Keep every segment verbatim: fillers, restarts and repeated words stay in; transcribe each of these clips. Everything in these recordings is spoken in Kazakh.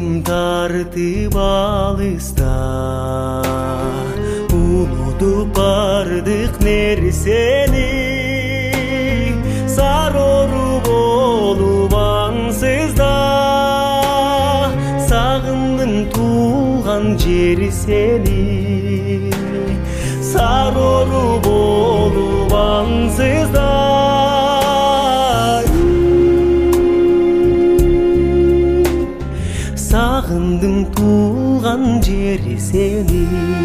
Жүрегім тартып алыста, унутуп бардык нерсени, сарору болуп ансызда, сагындым туулган жери сени, сарору болуп ансызда. Сагындым туулган жери сени.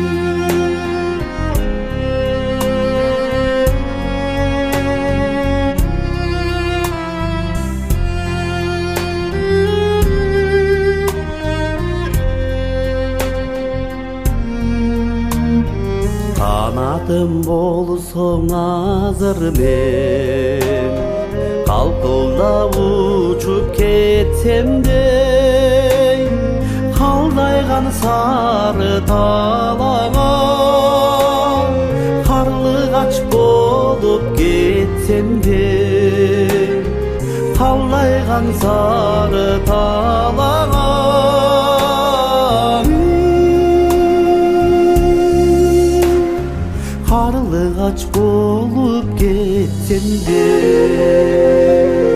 Канатым болсоң азыр мен, калпылдап учуп кетсем де, калдайган сары талаңа, карлыгач болуп кетсем де, калдайган сары талаңа. Карлыгач болуп кетсем де.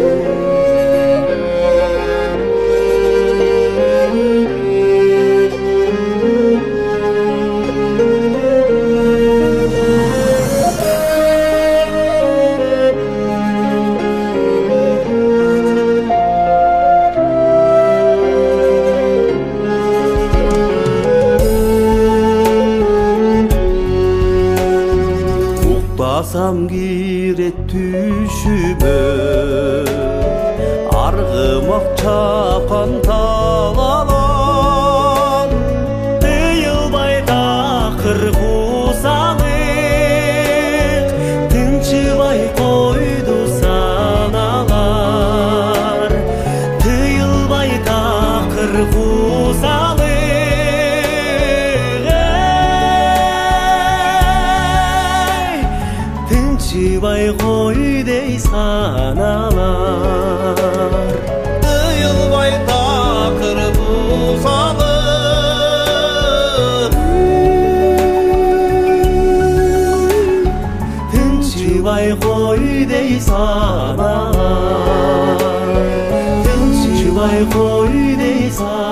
Basam giret düşüme, argımak çapan talalan, tıyılbay takır kusalık, tınçıbay koydu sanalar, tıyılbay takır kusalık. Тынчыбай кой дей саналар, тыйылбай такыр бузалып. Тынчыбай кой дей саналар, тынчыбай кой дей саналар.